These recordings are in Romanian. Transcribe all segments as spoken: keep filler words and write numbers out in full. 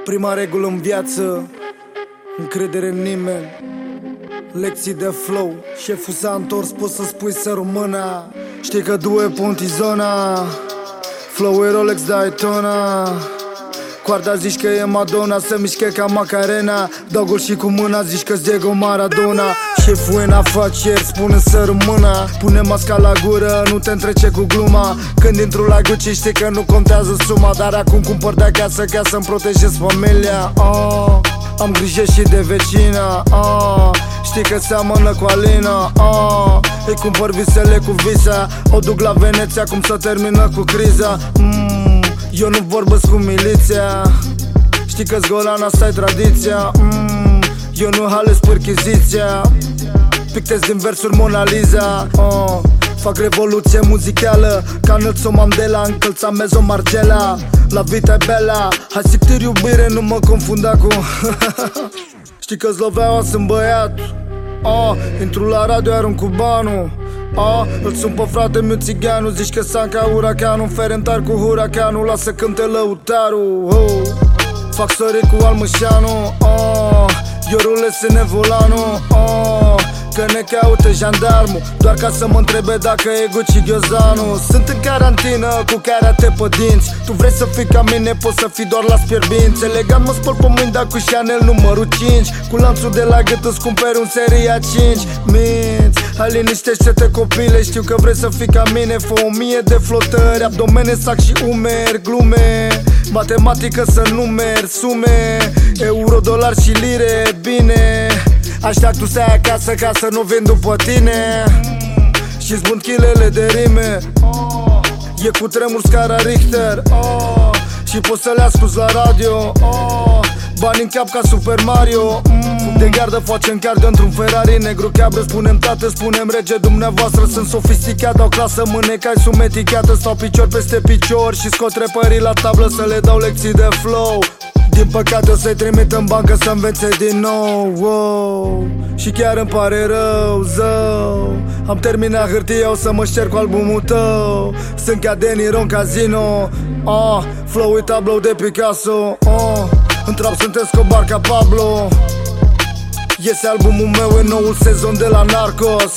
Prima regulă în viață: încredere în nimeni. Lecții de flow. Șeful s-a întors, poți să spui să rămână. Știi că due punti zona. Flow e Rolex Daytona. Coarda zici că e Madonna, se mișcă ca Macarena. Dogul și cu mâna zici că-s Diego Maradona. Șeful e în afaceri, spune să rămână. Pune masca la gură, nu te întrece cu gluma. Când intru la Gucci știi că nu contează suma, dar acum cumpăr de acasă ca să-mi protejez familia. oh, Am grijă și de vecina. oh, Știi că seamănă cu Alina. oh, Îi cumpăr visele cu visa. O duc la Veneția, cum să termină cu criza. mm, Eu nu vorbesc cu miliția. Știi că-s golan, asta-i tradiția. mm, Eu nu halesc perchiziția. Pictez din versuri Mona Lisa. oh, Fac revoluție muzicală ca Nelson Mandela. Încălța Mezo Margela. La vita e bella. Hai sictir iubire, nu mă confunda cu Știi că-ți loveau, sunt băiat. oh, Intru la radio, arunc cu banul. oh, Îl sun pe frate meu țiganul. Zici că s-a ca uracanul. Ferentar cu huracanul. Lasă cânte lăutarul. oh, Fac sări cu Almășanu. oh, Eu rulez în volanul. oh, Că ne caută jandarmul doar ca să mă întrebe dacă e Gucci ghiozanul. Sunt în carantină cu karate pe dinți. Tu vrei să fii ca mine, poți să fii doar la spierbinți. Elegant mă spăl pe mâini, dar cu Chanel numărul cinci. Cu lanțul de la gât îți cumperi un seria cinci. Minți, hai liniștește-te copile. Știu că vrei să fii ca mine. Fă o mie de flotări, abdomene, sac și umeri. Glume, matematică să numeri, sume, euro, dolari și lire. Bine, aștept tu să ai acasă ca să nu vin după tine. Și-ți bund chilele de rime. E cu tremur scara Richter. Și poți să le asculti la radio. Bani în cap ca Super Mario. De gardă facem cardio într-un Ferrari negru cabră. Spunem tată, spunem rege, dumneavoastră sunt sofisticat. Dau clasă, mânecai sumeticată. Stau picior peste picior și scot repării la tablă să le dau lecții de flow. Din păcate o să-i trimit în bancă să învețe din nou. wow. Și chiar îmi pare rău, zău. Am terminat hârtia, o să mă șterg cu albumul tău. Sunt ca De Niro în casino. ah, Flow e tablou de Picasso. ah, În trap sunt Escobar ca Pablo. Iese albumul meu în noul sezon de la Narcos.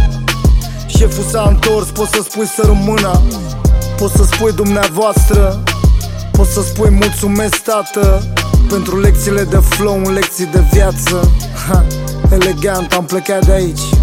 Șeful s-a întors, poți să spui să rămână. Poți să spui dumneavoastră. Poți să spui mulțumesc tată pentru lecțiile de flow, în lecții de viață. ha, Elegant, am plecat de aici.